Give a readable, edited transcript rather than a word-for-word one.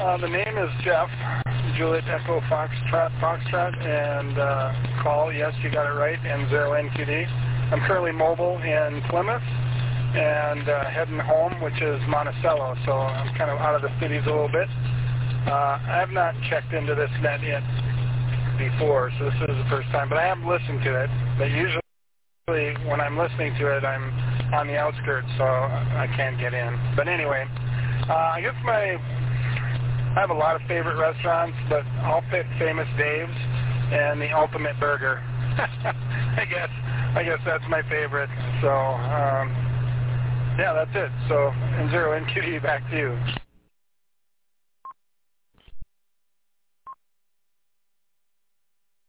The name is Jeff, Juliet Echo Foxtrot, and call, yes, you got it right, N0NQD. I'm currently mobile in Plymouth and heading home, which is Monticello, so I'm kind of out of the cities a little bit. I have not checked into this net yet before, so this is the first time, but I have listened to it. But usually when I'm listening to it, I'm on the outskirts, so I can't get in. But anyway, I guess I have a lot of favorite restaurants, but I'll pick Famous Dave's and the Ultimate Burger. I guess that's my favorite. So, yeah, that's it. So, N0NQD, back to you.